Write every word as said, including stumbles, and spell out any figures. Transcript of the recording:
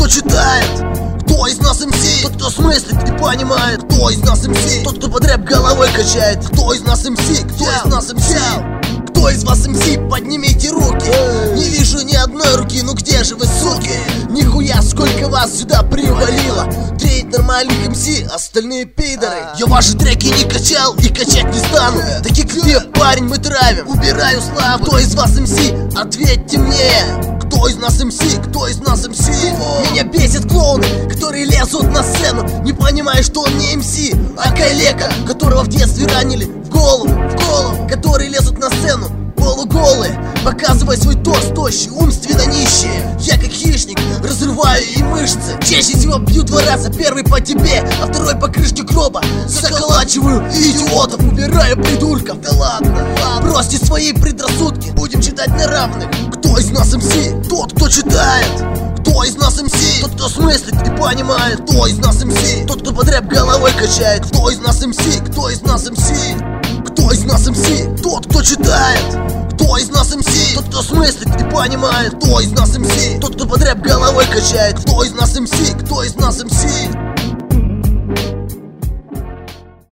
кто читает? Кто из нас эм си? Тот, кто смыслит и понимает. Кто из нас эм си? Тот, кто под рэп головой качает. Кто из нас эм си? Кто из нас эм си? Кто из вас эм си? Поднимите руки. Не вижу ни одной руки, ну где же вы, суки? Нихуя, сколько вас сюда привалило. Треть нормальных эм си, остальные пидоры. Я ваши треки не качал и качать не стану. Таких как ты, парень, мы травим, убираю славу. Кто из вас эм си? Ответьте мне. Кто из нас эм си? Кто из нас эм си? Меня бесит клоуны, которые лезут на сцену, не понимая, что он не эм си, а калека, которого в детстве ранили в голову, в голову. Которые лезут на сцену полуголые, показывая свой торс тощий, умственно нищие. Я как хищник разрываю и мышцы. Чаще всего бью два раза, первый по тебе, а второй по крышке гроба. Заколачиваю идиотов, убираю придурков. Да ладно, ладно, бросьте свои предрассудки, будем читать на равных. Кто из нас эм си? Тот, кто читает. Кто из нас эм си? Тот, кто смыслит и понимает. Кто из нас эм си? Тот, кто под рэп головой качает. Кто из нас эм си? Кто из нас эм си? Кто из нас эм си? Тот, кто читает. Кто из нас эм си? Тот, кто смыслит и понимает. Кто из нас эм си? Тот, кто под рэп головой качает. Кто из нас эм си? Кто из нас эм си?